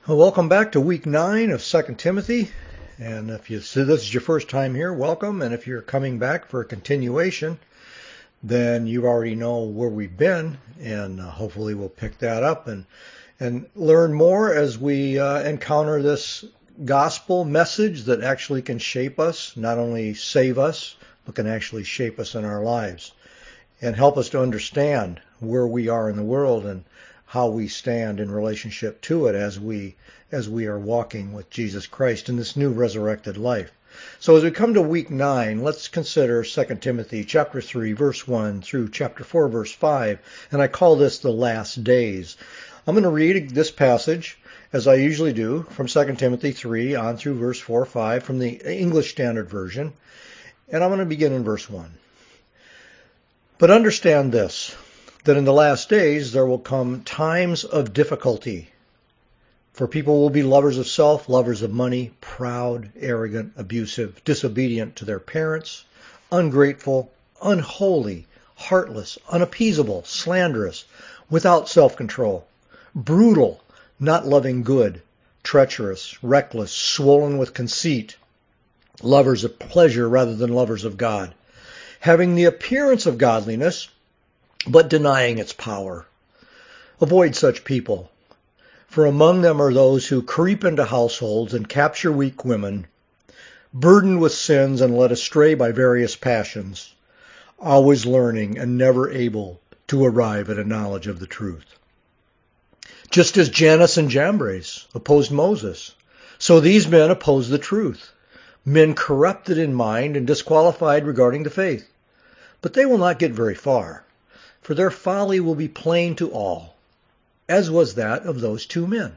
Well, welcome back to week 9 of 2 Timothy. And if this is your first time here, welcome. And if you're coming back for a continuation, then you already know where we've been. And hopefully we'll pick that up and learn more as we encounter this gospel message that actually can shape us, not only save us, but can actually shape us in our lives and help us to understand where we are in the world and how we stand in relationship to it as we are walking with Jesus Christ in this new resurrected life. So as we come to week 9, let's consider 2 Timothy chapter 3, verse 1 through chapter 4, verse 5, and I call this the last days. I'm going to read this passage, as I usually do, from 2 Timothy 3 on through verse 4 or 5 from the English Standard Version, and I'm going to begin in verse 1. But understand this, that in the last days there will come times of difficulty. For people will be lovers of self, lovers of money, proud, arrogant, abusive, disobedient to their parents, ungrateful, unholy, heartless, unappeasable, slanderous, without self-control, brutal, not loving good, treacherous, reckless, swollen with conceit, lovers of pleasure rather than lovers of God, having the appearance of godliness, but denying its power. Avoid such people, for among them are those who creep into households and capture weak women, burdened with sins and led astray by various passions, always learning and never able to arrive at a knowledge of the truth. Just as Jannes and Jambres opposed Moses, so these men oppose the truth, men corrupted in mind and disqualified regarding the faith. But they will not get very far, for their folly will be plain to all, as was that of those two men.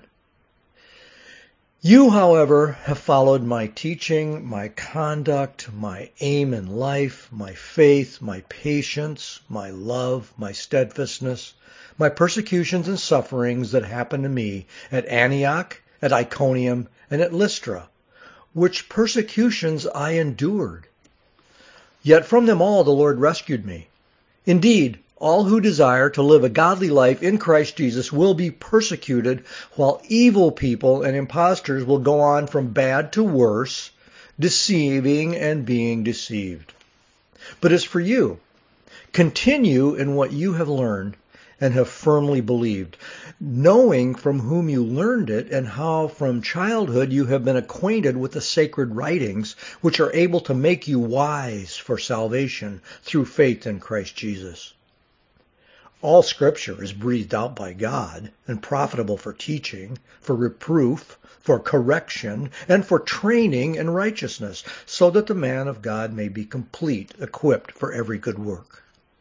You, however, have followed my teaching, my conduct, my aim in life, my faith, my patience, my love, my steadfastness, my persecutions and sufferings that happened to me at Antioch, at Iconium, and at Lystra, which persecutions I endured. Yet from them all the Lord rescued me. Indeed, all who desire to live a godly life in Christ Jesus will be persecuted, while evil people and impostors will go on from bad to worse, deceiving and being deceived. But as for you, continue in what you have learned and have firmly believed, knowing from whom you learned it and how from childhood you have been acquainted with the sacred writings, which are able to make you wise for salvation through faith in Christ Jesus. All Scripture is breathed out by God and profitable for teaching, for reproof, for correction, and for training in righteousness, so that the man of God may be complete, equipped for every good work.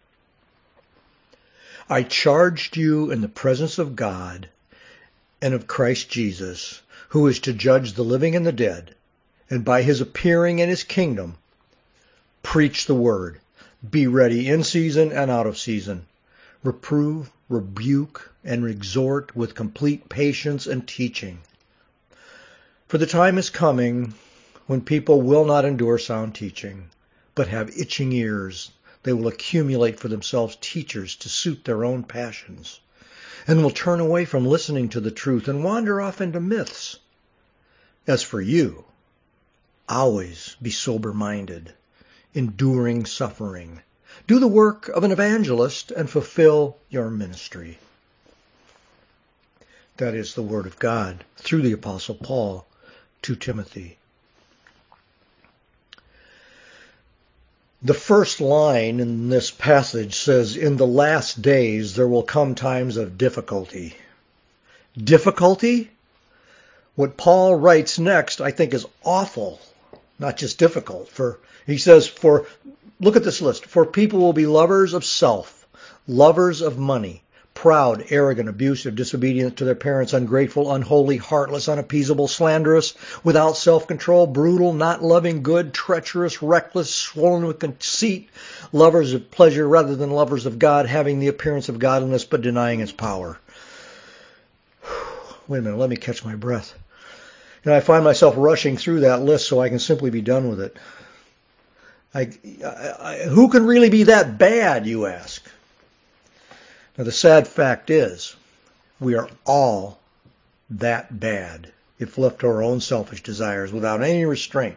I charged you in the presence of God and of Christ Jesus, who is to judge the living and the dead, and by his appearing in his kingdom, preach the word. Be ready in season and out of season. Reprove, rebuke, and exhort with complete patience and teaching. For the time is coming when people will not endure sound teaching, but have itching ears. They will accumulate for themselves teachers to suit their own passions, and will turn away from listening to the truth and wander off into myths. As for you, always be sober-minded, enduring suffering. Do the work of an evangelist and fulfill your ministry. That is the word of God through the Apostle Paul to Timothy. The first line in this passage says, in the last days there will come times of difficulty. Difficulty? What Paul writes next, I think, is awful, not just difficult. He says, look at this list. For people will be lovers of self, lovers of money, proud, arrogant, abusive, disobedient to their parents, ungrateful, unholy, heartless, unappeasable, slanderous, without self-control, brutal, not loving good, treacherous, reckless, swollen with conceit, lovers of pleasure rather than lovers of God, having the appearance of godliness but denying its power. Wait a minute, let me catch my breath. And I find myself rushing through that list so I can simply be done with it. Who can really be that bad, you ask? Now, the sad fact is, we are all that bad if left to our own selfish desires without any restraint.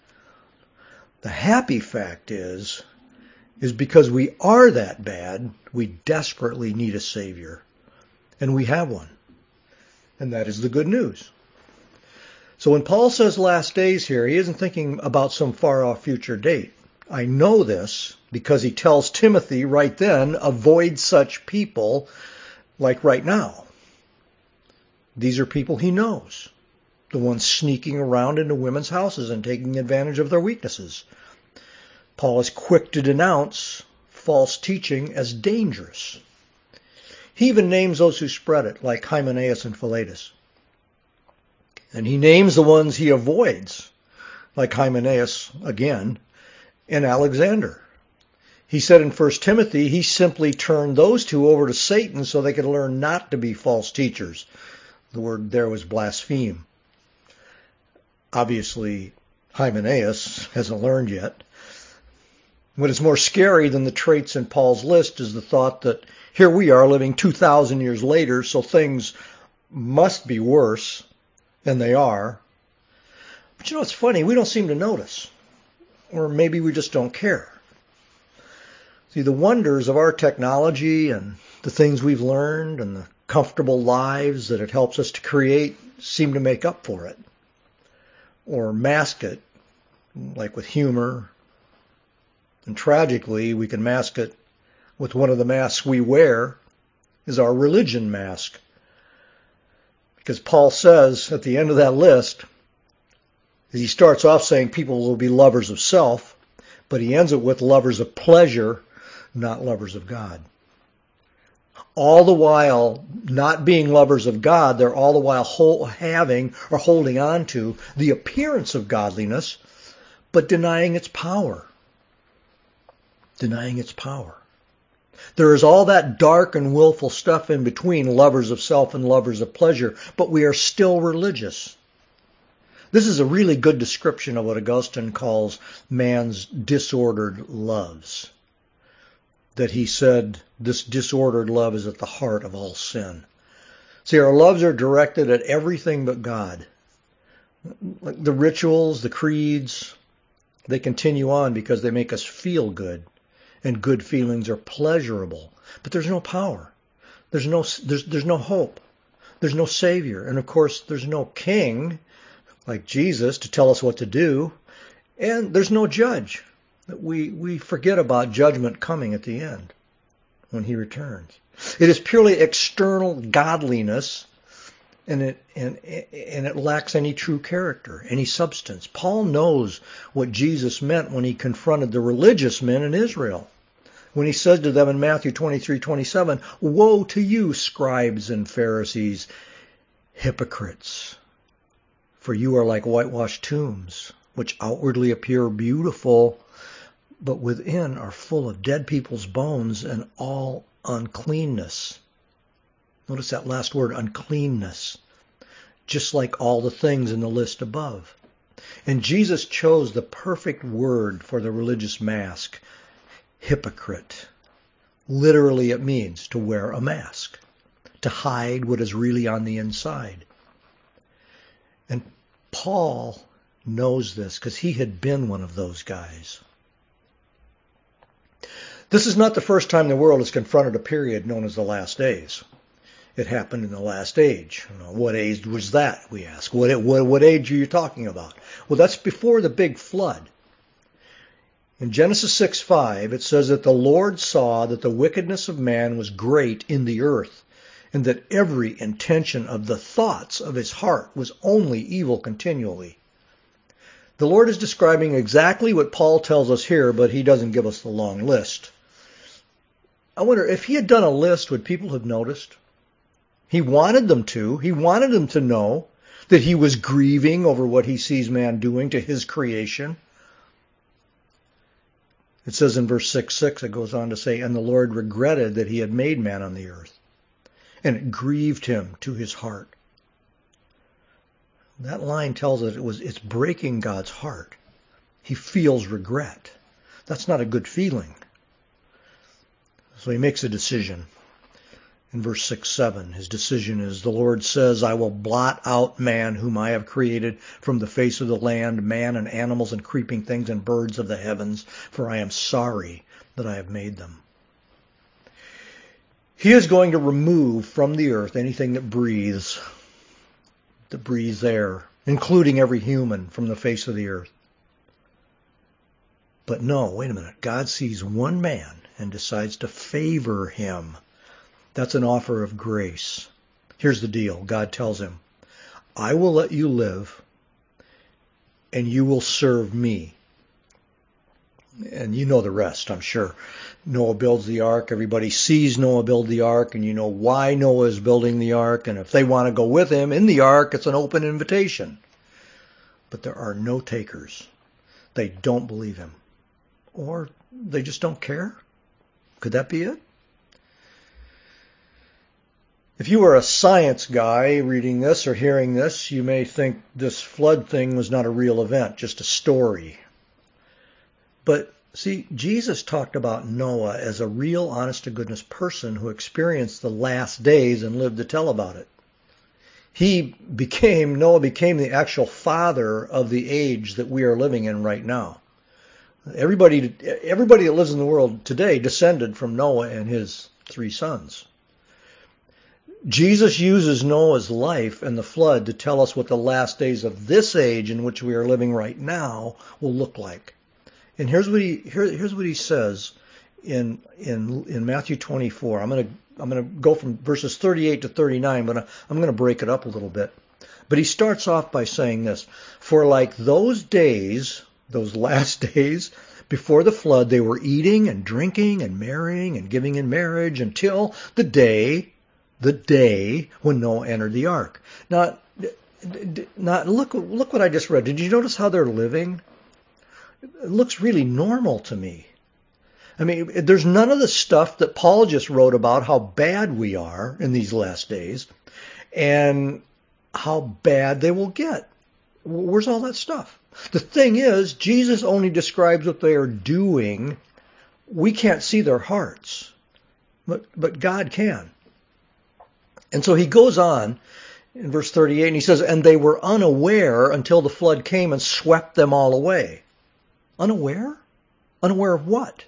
The happy fact is because we are that bad, we desperately need a Savior. And we have one. And that is the good news. So when Paul says last days here, he isn't thinking about some far-off future date. I know this because he tells Timothy right then, avoid such people like right now. These are people he knows. The ones sneaking around into women's houses and taking advantage of their weaknesses. Paul is quick to denounce false teaching as dangerous. He even names those who spread it, like Hymenaeus and Philetus. And he names the ones he avoids, like Hymenaeus again, and Alexander. He said in 1 Timothy, he simply turned those two over to Satan so they could learn not to be false teachers. The word there was blaspheme. Obviously, Hymenaeus hasn't learned yet. What is more scary than the traits in Paul's list is the thought that here we are living 2,000 years later, so things must be worse than they are. But you know, it's funny, we don't seem to notice. Or maybe we just don't care. See, the wonders of our technology and the things we've learned and the comfortable lives that it helps us to create seem to make up for it. Or mask it, like with humor. And tragically, we can mask it with one of the masks we wear is our religion mask. Because Paul says at the end of that list, he starts off saying people will be lovers of self, but he ends it with lovers of pleasure, not lovers of God. All the while not being lovers of God, they're all the while having or holding on to the appearance of godliness, but denying its power. Denying its power. There is all that dark and willful stuff in between lovers of self and lovers of pleasure, but we are still religious. This is a really good description of what Augustine calls man's disordered loves. That he said this disordered love is at the heart of all sin. See, our loves are directed at everything but God. Like the rituals, the creeds, they continue on because they make us feel good. And good feelings are pleasurable. But there's no power. There's no hope. There's no Savior. And of course, there's no king like Jesus to tell us what to do. And there's no judge. We forget about judgment coming at the end when he returns. It is purely external godliness, and it lacks any true character, any substance. Paul knows what Jesus meant when he confronted the religious men in Israel. When he said to them in Matthew 23:27, "Woe to you, scribes and Pharisees, hypocrites! For you are like whitewashed tombs, which outwardly appear beautiful, but within are full of dead people's bones and all uncleanness." Notice that last word, uncleanness. Just like all the things in the list above. And Jesus chose the perfect word for the religious mask, hypocrite. Literally it means to wear a mask, to hide what is really on the inside. And Paul knows this because he had been one of those guys. This is not the first time the world has confronted a period known as the last days. It happened in the last age. What age was that, we ask? What age are you talking about? Well, that's before the big flood. In Genesis 6:5, it says that the Lord saw that the wickedness of man was great in the earth, and that every intention of the thoughts of his heart was only evil continually. The Lord is describing exactly what Paul tells us here, but he doesn't give us the long list. I wonder, if he had done a list, would people have noticed? He wanted them to. He wanted them to know that he was grieving over what he sees man doing to his creation. It says in verse 6:6, it goes on to say, "And the Lord regretted that he had made man on the earth, and it grieved him to his heart." That line tells us it's breaking God's heart. He feels regret. That's not a good feeling. So he makes a decision. In verse 6-7, his decision is, the Lord says, I will blot out man whom I have created from the face of the land, man and animals and creeping things and birds of the heavens, for I am sorry that I have made them. He is going to remove from the earth anything that breathes air, including every human from the face of the earth. But no, wait a minute. God sees one man and decides to favor him. That's an offer of grace. Here's the deal. God tells him, I will let you live and you will serve me. And you know the rest, I'm sure. Noah builds the ark. Everybody sees Noah build the ark, and you know why Noah is building the ark. And if they want to go with him in the ark, it's an open invitation. But there are no takers. They don't believe him. Or they just don't care. Could that be it? If you were a science guy reading this or hearing this, you may think this flood thing was not a real event, just a story. But see, Jesus talked about Noah as a real, honest-to-goodness person who experienced the last days and lived to tell about it. Noah became the actual father of the age that we are living in right now. Everybody that lives in the world today descended from Noah and his 3 sons. Jesus uses Noah's life and the flood to tell us what the last days of this age in which we are living right now will look like. And here's what he says in Matthew 24. I'm going to go from verses 38 to 39, but I'm going to break it up a little bit. But he starts off by saying this: for like those days, those last days before the flood, they were eating and drinking and marrying and giving in marriage until the day when Noah entered the ark. Now look what I just read. Did you notice how they're living? It looks really normal to me. I mean, there's none of the stuff that Paul just wrote about how bad we are in these last days and how bad they will get. Where's all that stuff? The thing is, Jesus only describes what they are doing. We can't see their hearts, but God can. And so he goes on in verse 38 and he says, and they were unaware until the flood came and swept them all away. Unaware? Unaware of what?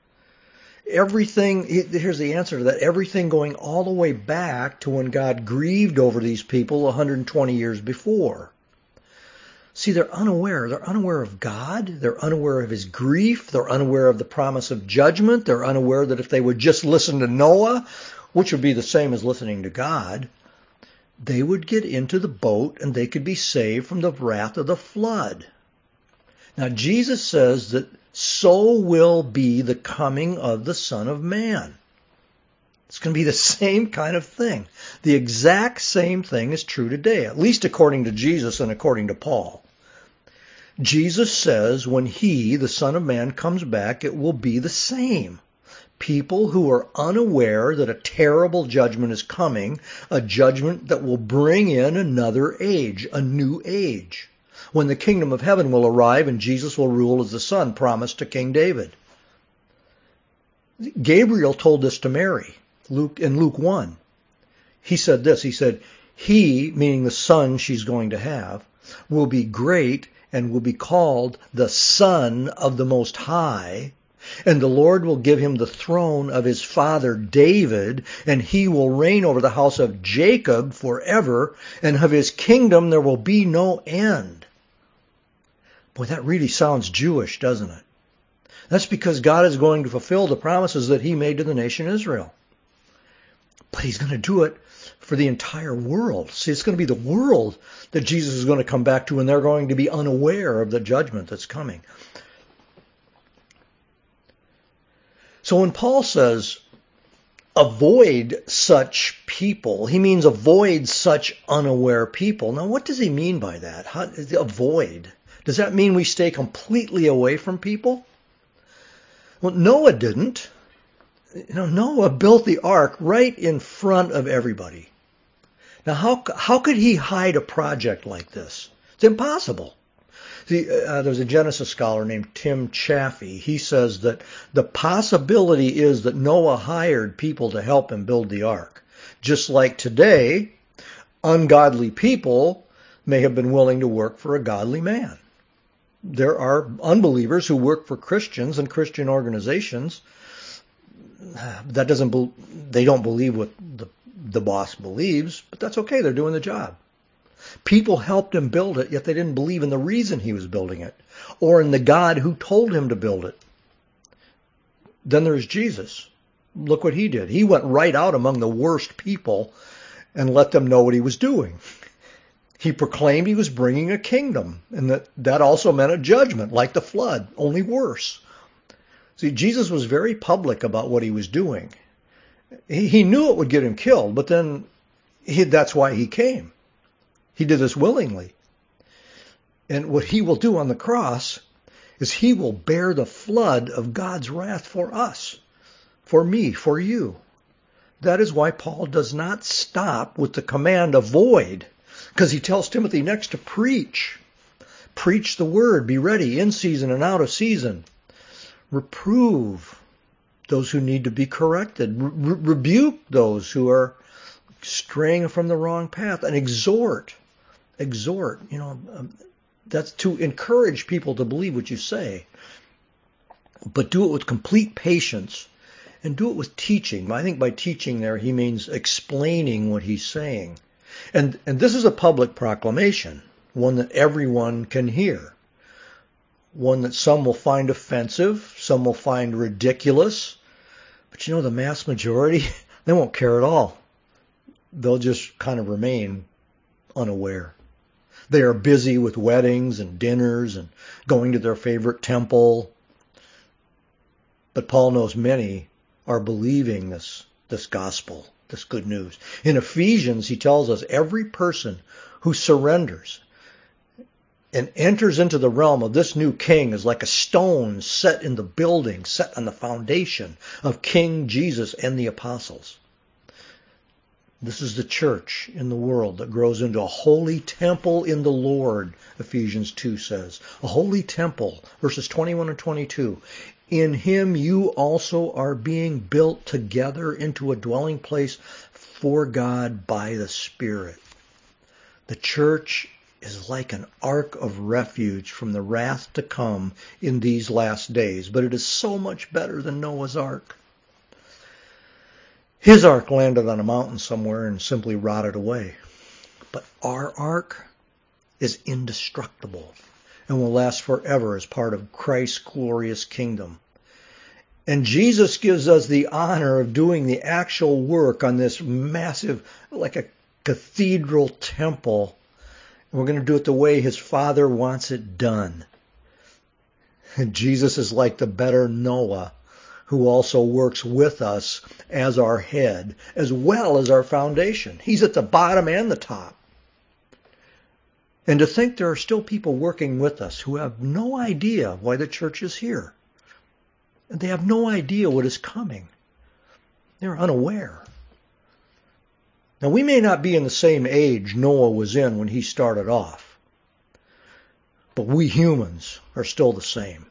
Everything, here's the answer to that, everything going all the way back to when God grieved over these people 120 years before. See, they're unaware. They're unaware of God. They're unaware of his grief. They're unaware of the promise of judgment. They're unaware that if they would just listen to Noah, which would be the same as listening to God, they would get into the boat and they could be saved from the wrath of the flood. Now, Jesus says that so will be the coming of the Son of Man. It's going to be the same kind of thing. The exact same thing is true today, at least according to Jesus and according to Paul. Jesus says when he, the Son of Man, comes back, it will be the same. People who are unaware that a terrible judgment is coming, a judgment that will bring in another age, a new age, when the kingdom of heaven will arrive and Jesus will rule as the Son promised to King David. Gabriel told this to Mary in Luke 1. He said this, he said, he, meaning the son she's going to have, will be great and will be called the Son of the Most High, and the Lord will give him the throne of his father David, and he will reign over the house of Jacob forever, and of his kingdom there will be no end. Boy, that really sounds Jewish, doesn't it? That's because God is going to fulfill the promises that he made to the nation Israel. But he's going to do it for the entire world. See, it's going to be the world that Jesus is going to come back to, and they're going to be unaware of the judgment that's coming. So when Paul says, avoid such people, he means avoid such unaware people. Now, what does he mean by that? Avoid? Does that mean we stay completely away from people? Well, Noah didn't. Noah built the ark right in front of everybody. Now, how could he hide a project like this? It's impossible. See, there's a Genesis scholar named Tim Chaffee. He says that the possibility is that Noah hired people to help him build the ark. Just like today, ungodly people may have been willing to work for a godly man. There are unbelievers who work for Christians and Christian organizations. They don't believe what the boss believes, but that's okay. They're doing the job. People helped him build it, yet they didn't believe in the reason he was building it or in the God who told him to build it. Then there's Jesus. Look what he did. He went right out among the worst people and let them know what he was doing. He proclaimed he was bringing a kingdom, and that also meant a judgment, like the flood, only worse. See, Jesus was very public about what he was doing. He knew it would get him killed, but then that's why he came. He did this willingly. And what he will do on the cross is he will bear the flood of God's wrath for us, for me, for you. That is why Paul does not stop with the command avoid, because he tells Timothy next to preach. Preach the word, be ready in season and out of season. Reprove those who need to be corrected. Rebuke those who are straying from the wrong path, and exhort. That's to encourage people to believe what you say. But do it with complete patience and do it with teaching. I think by teaching there he means explaining what he's saying. And this is a public proclamation, one that everyone can hear. One that some will find offensive, some will find ridiculous. But the mass majority, they won't care at all. They'll just kind of remain unaware. They are busy with weddings and dinners and going to their favorite temple. But Paul knows many are believing this gospel, this good news. In Ephesians, he tells us every person who surrenders and enters into the realm of this new king is like a stone set in the building, set on the foundation of King Jesus and the apostles. This is the church in the world that grows into a holy temple in the Lord, Ephesians 2 says. A holy temple, verses 21 and 22. In him you also are being built together into a dwelling place for God by the Spirit. The church is like an ark of refuge from the wrath to come in these last days, but it is so much better than Noah's ark. His ark landed on a mountain somewhere and simply rotted away. But our ark is indestructible and will last forever as part of Christ's glorious kingdom. And Jesus gives us the honor of doing the actual work on this massive, like a cathedral temple. And we're going to do it the way his Father wants it done. And Jesus is like the better Noah, who also works with us as our head, as well as our foundation. He's at the bottom and the top. And to think there are still people working with us who have no idea why the church is here. And they have no idea what is coming. They're unaware. Now, we may not be in the same age Noah was in when he started off, but we humans are still the same.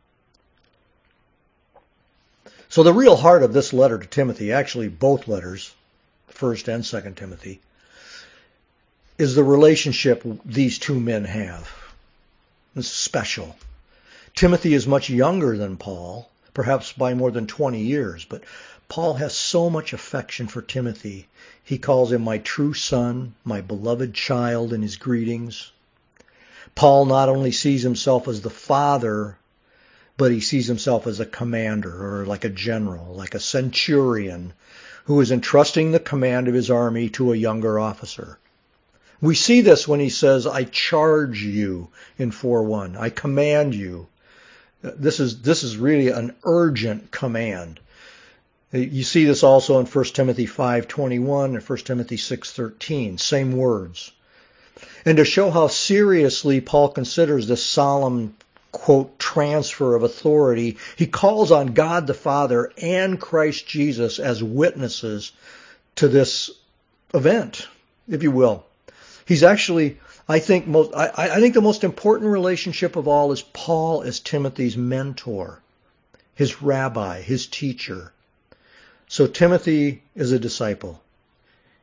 So the real heart of this letter to Timothy, actually both letters, 1st and 2nd Timothy, is the relationship these two men have. It's special. Timothy is much younger than Paul, perhaps by more than 20 years, but Paul has so much affection for Timothy. He calls him my true son, my beloved child in his greetings. Paul not only sees himself as the father, but he sees himself as a commander or like a general, like a centurion who is entrusting the command of his army to a younger officer. We see this when he says, I charge you in 4:1. I command you. This is really an urgent command. You see this also in 1 Timothy 5:21 and 1 Timothy 6:13. Same words. And to show how seriously Paul considers this solemn, quote, transfer of authority, he calls on God the Father and Christ Jesus as witnesses to this event, if you will. He's actually, I think the most important relationship of all is Paul as Timothy's mentor, his rabbi, his teacher. So Timothy is a disciple.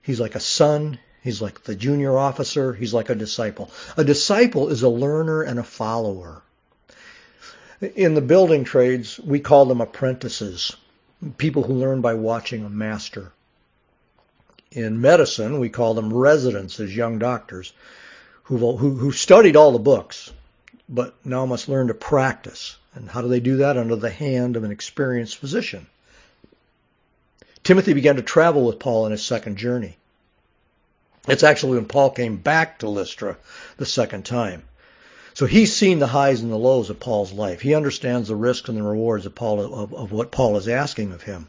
He's like a son. He's like the junior officer. He's like a disciple. A disciple is a learner and a follower. In the building trades, we call them apprentices, people who learn by watching a master. In medicine, we call them residents as young doctors who studied all the books, but now must learn to practice. And how do they do that? Under the hand of an experienced physician. Timothy began to travel with Paul on his second journey. It's actually when Paul came back to Lystra the second time. So he's seen the highs and the lows of Paul's life. He understands the risks and the rewards of what Paul is asking of him.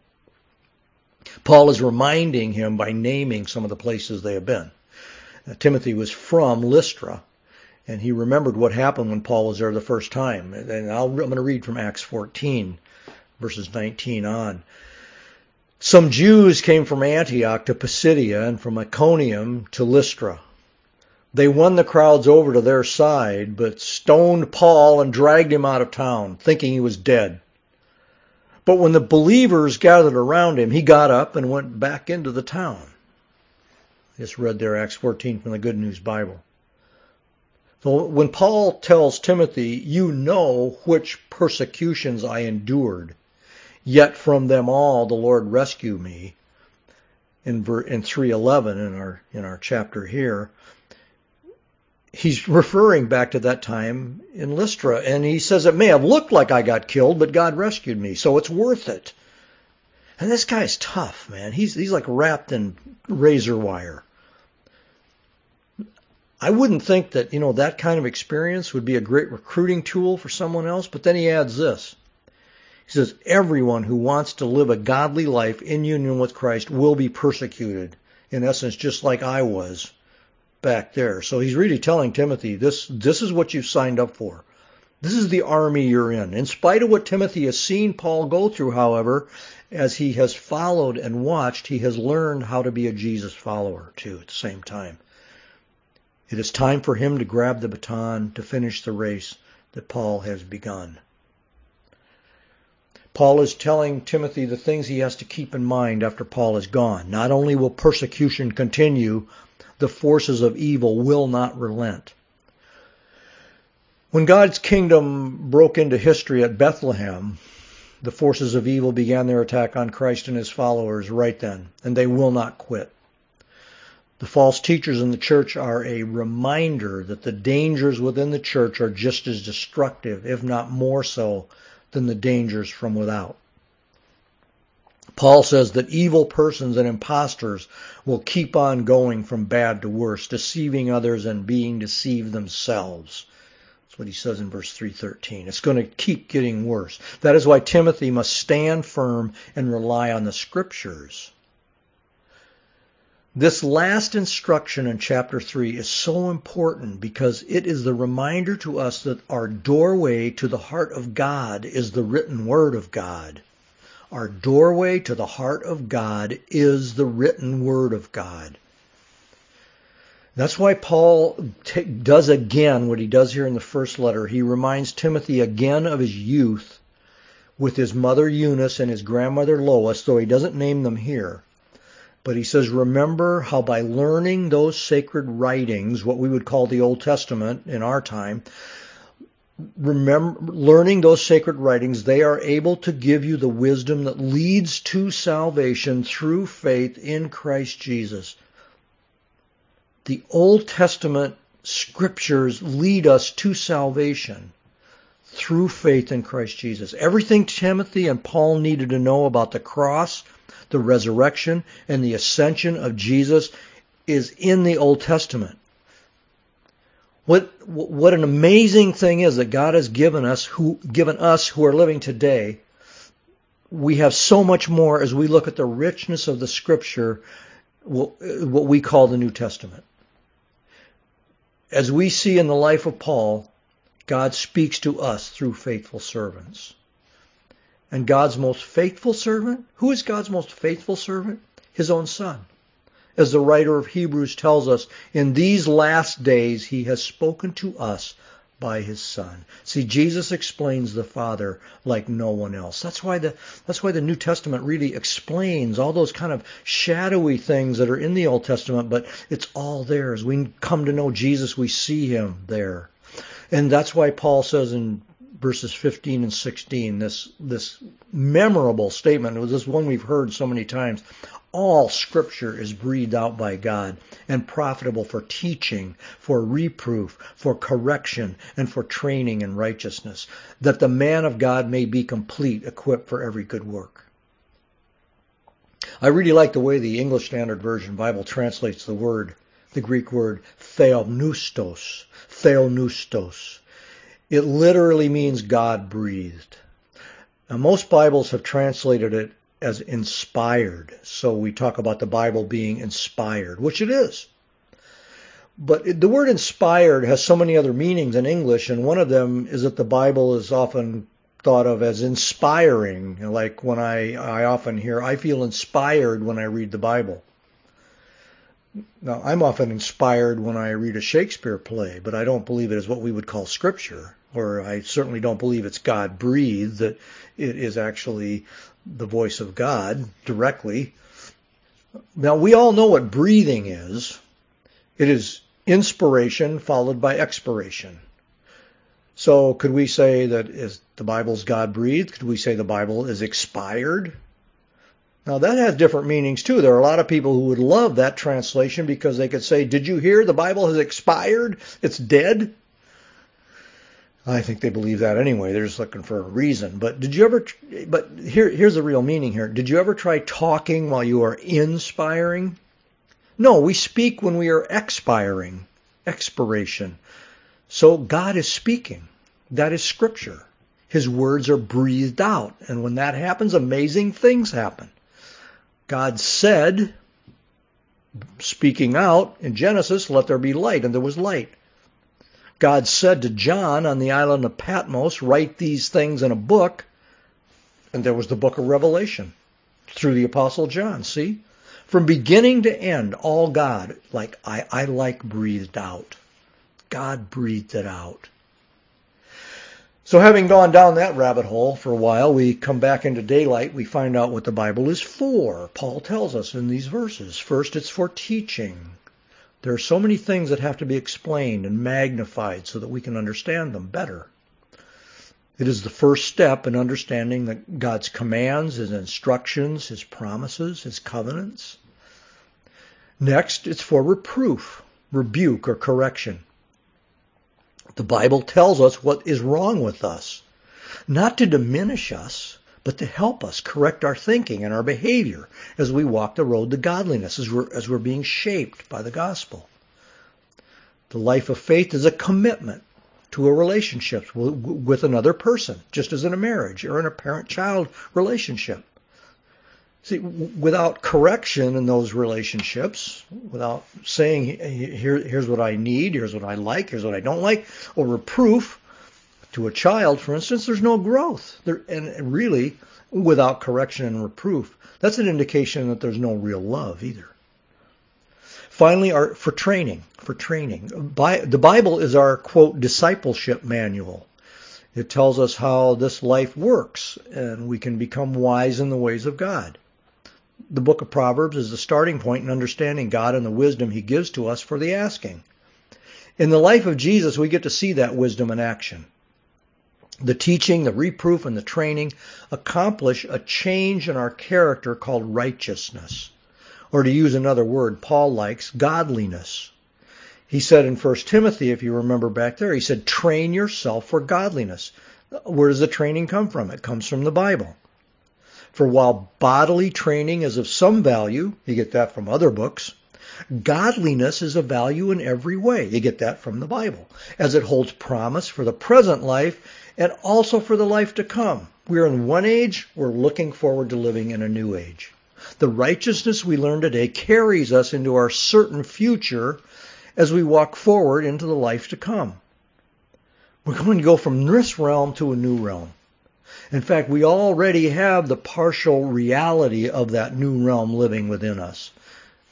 Paul is reminding him by naming some of the places they have been. Timothy was from Lystra, and he remembered what happened when Paul was there the first time. And I'm going to read from Acts 14, verses 19 on. Some Jews came from Antioch to Pisidia and from Iconium to Lystra. They won the crowds over to their side, but stoned Paul and dragged him out of town, thinking he was dead. But when the believers gathered around him, he got up and went back into the town. I just read there Acts 14 from the Good News Bible. So when Paul tells Timothy, you know which persecutions I endured, yet from them all the Lord rescued me, in 3:11 in our chapter here, he's referring back to that time in Lystra, and he says it may have looked like I got killed, but God rescued me, so it's worth it. And this guy's tough, man. He's like wrapped in razor wire. I wouldn't think that, that kind of experience would be a great recruiting tool for someone else, but then he adds this. He says, everyone who wants to live a godly life in union with Christ will be persecuted, in essence, just like I was back there. So he's really telling Timothy, this is what you've signed up for. This is the army you're in. In spite of what Timothy has seen Paul go through, however, as he has followed and watched, he has learned how to be a Jesus follower too at the same time. It is time for him to grab the baton to finish the race that Paul has begun. Paul is telling Timothy the things he has to keep in mind after Paul is gone. Not only will persecution continue, the forces of evil will not relent. When God's kingdom broke into history at Bethlehem, the forces of evil began their attack on Christ and his followers right then, and they will not quit. The false teachers in the church are a reminder that the dangers within the church are just as destructive, if not more so, than the dangers from without. Paul says that evil persons and impostors will keep on going from bad to worse, deceiving others and being deceived themselves. That's what he says in verse 3:13. It's going to keep getting worse. That is why Timothy must stand firm and rely on the Scriptures. This last instruction in chapter 3 is so important because it is the reminder to us that our doorway to the heart of God is the written Word of God. Our doorway to the heart of God is the written Word of God. That's why Paul does again what he does here in the first letter. He reminds Timothy again of his youth with his mother Eunice and his grandmother Lois, though he doesn't name them here. But he says, remember how by learning those sacred writings, what we would call the Old Testament in our time, learning those sacred writings, they are able to give you the wisdom that leads to salvation through faith in Christ Jesus. The Old Testament scriptures lead us to salvation through faith in Christ Jesus. Everything Timothy and Paul needed to know about the cross, the resurrection, and the ascension of Jesus is in the Old Testament. What an amazing thing is that God has given us who are living today. We have so much more as we look at the richness of the Scripture, what we call the New Testament. As we see in the life of Paul, God speaks to us through faithful servants. And God's most faithful servant? Who is God's most faithful servant? His own Son. As the writer of Hebrews tells us, in these last days he has spoken to us by his Son. See, Jesus explains the Father like no one else. That's why the New Testament really explains all those kind of shadowy things that are in the Old Testament, but it's all there. As we come to know Jesus, we see him there. And that's why Paul says in verses 15 and 16, this memorable statement, it was this one we've heard so many times, all Scripture is breathed out by God and profitable for teaching, for reproof, for correction, and for training in righteousness, that the man of God may be complete, equipped for every good work. I really like the way the English Standard Version Bible translates the Greek word theopneustos. Theopneustos. It literally means God breathed. Now, most Bibles have translated it as inspired. So we talk about the Bible being inspired, which it is. But the word inspired has so many other meanings in English, and one of them is that the Bible is often thought of as inspiring. Like when I often hear, I feel inspired when I read the Bible. Now, I'm often inspired when I read a Shakespeare play, but I don't believe it is what we would call Scripture, or I certainly don't believe it's God-breathed, that it is actually the voice of God directly. Now, we all know what breathing is. It is inspiration followed by expiration. So could we say that the Bible's God-breathed? Could we say the Bible is expired? Now, that has different meanings, too. There are a lot of people who would love that translation because they could say, did you hear the Bible has expired? It's dead? I think they believe that anyway. They're just looking for a reason. But here's the real meaning here. Did you ever try talking while you are inspiring? No, we speak when we are expiring. Expiration. So God is speaking. That is Scripture. His words are breathed out. And when that happens, amazing things happen. God said, speaking out in Genesis, let there be light, and there was light. God said to John on the island of Patmos, write these things in a book, and there was the book of Revelation through the Apostle John. See? From beginning to end, all God, like I like breathed out. God breathed it out. So having gone down that rabbit hole for a while, we come back into daylight. We find out what the Bible is for. Paul tells us in these verses. First, it's for teaching. There are so many things that have to be explained and magnified so that we can understand them better. It is the first step in understanding that God's commands, His instructions, His promises, His covenants. Next, it's for reproof, rebuke, or correction. The Bible tells us what is wrong with us, not to diminish us, but to help us correct our thinking and our behavior as we walk the road to godliness, as we're being shaped by the gospel. The life of faith is a commitment to a relationship with another person, just as in a marriage or in a parent-child relationship. See, without correction in those relationships, without saying, here's what I need, here's what I like, here's what I don't like, or reproof to a child, for instance, there's no growth. And really, without correction and reproof, that's an indication that there's no real love either. Finally, for training. The Bible is our, quote, discipleship manual. It tells us how this life works, and we can become wise in the ways of God. The book of Proverbs is the starting point in understanding God and the wisdom He gives to us for the asking. In the life of Jesus, we get to see that wisdom in action. The teaching, the reproof, and the training accomplish a change in our character called righteousness. Or to use another word Paul likes, godliness. He said in 1 Timothy, if you remember back there, he said, train yourself for godliness. Where does the training come from? It comes from the Bible. For while bodily training is of some value, you get that from other books, godliness is of value in every way. You get that from the Bible, as it holds promise for the present life and also for the life to come. We're in one age, we're looking forward to living in a new age. The righteousness we learn today carries us into our certain future as we walk forward into the life to come. We're going to go from this realm to a new realm. In fact, we already have the partial reality of that new realm living within us.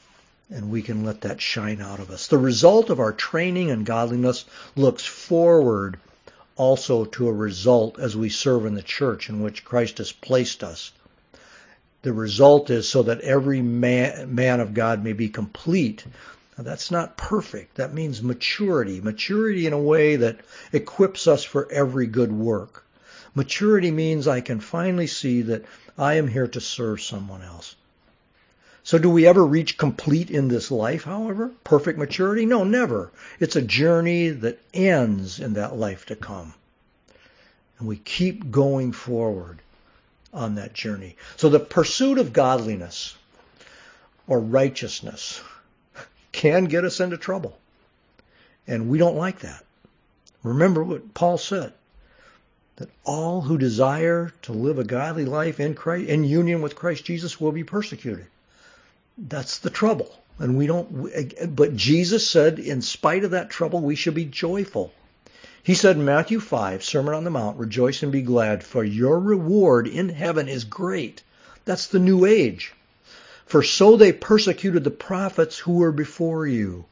and we can let that shine out of us. The result of our training in godliness looks forward also to a result as we serve in the church in which Christ has placed us. The result is so that every man of God may be complete. Now, that's not perfect. That means maturity. Maturity in a way that equips us for every good work. Maturity means I can finally see that I am here to serve someone else. So do we ever reach complete in this life, however? Perfect maturity? No, never. It's a journey that ends in that life to come. And we keep going forward on that journey. So the pursuit of godliness or righteousness can get us into trouble. And we don't like that. Remember what Paul said, that all who desire to live a godly life in Christ, in union with Christ Jesus, will be persecuted. That's the trouble. And we don't, but Jesus said, in spite of that trouble, we should be joyful. He said in Matthew 5, Sermon on the Mount, rejoice and be glad, for your reward in heaven is great. That's the new age. For so they persecuted the prophets who were before you.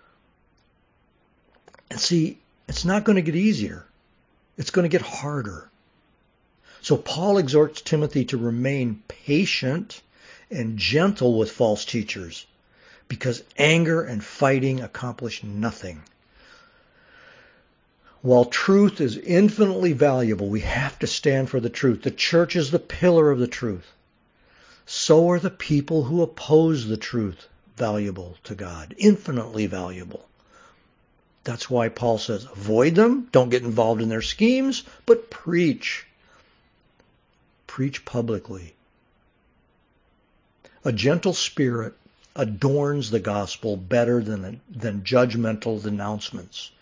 And see, it's not going to get easier. It's going to get harder. So Paul exhorts Timothy to remain patient and gentle with false teachers, because anger and fighting accomplish nothing. While truth is infinitely valuable, we have to stand for the truth. The church is the pillar of the truth. So are the people who oppose the truth valuable to God, infinitely valuable. That's why Paul says, avoid them, don't get involved in their schemes, but preach. Preach publicly. A gentle spirit adorns the gospel better than judgmental denouncements.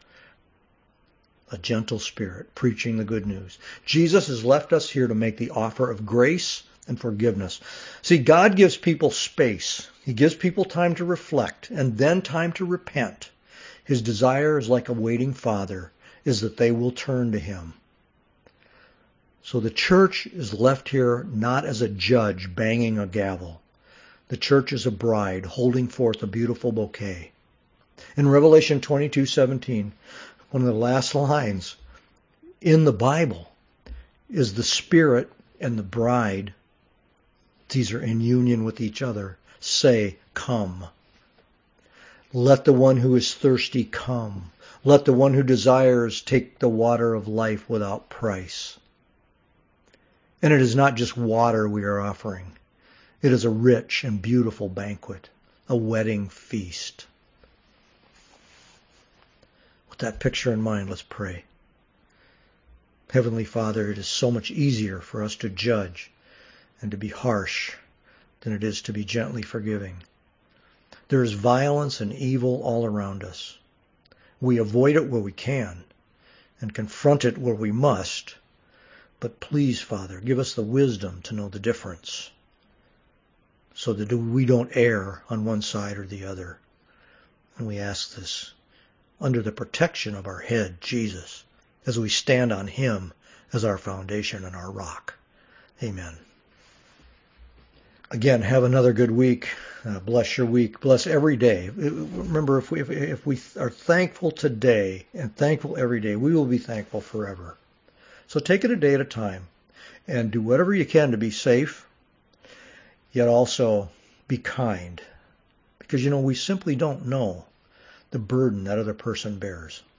A gentle spirit, preaching the good news. Jesus has left us here to make the offer of grace and forgiveness. See, God gives people space. He gives people time to reflect and then time to repent. His desire is like a waiting father, is that they will turn to him. So the church is left here not as a judge banging a gavel. The church is a bride holding forth a beautiful bouquet. In Revelation 22:17, one of the last lines in the Bible is the Spirit and the bride, these are in union with each other, say, come. Let the one who is thirsty come. Let the one who desires take the water of life without price. And it is not just water we are offering. It is a rich and beautiful banquet, a wedding feast. With that picture in mind, let's pray. Heavenly Father, it is so much easier for us to judge and to be harsh than it is to be gently forgiving. There is violence and evil all around us. We avoid it where we can and confront it where we must. But please, Father, give us the wisdom to know the difference so that we don't err on one side or the other. And we ask this under the protection of our head, Jesus, as we stand on him as our foundation and our rock. Amen. Again, have another good week. Bless your week. Bless every day. Remember, if we are thankful today and thankful every day, we will be thankful forever. So take it a day at a time and do whatever you can to be safe, yet also be kind. Because, we simply don't know the burden that other person bears.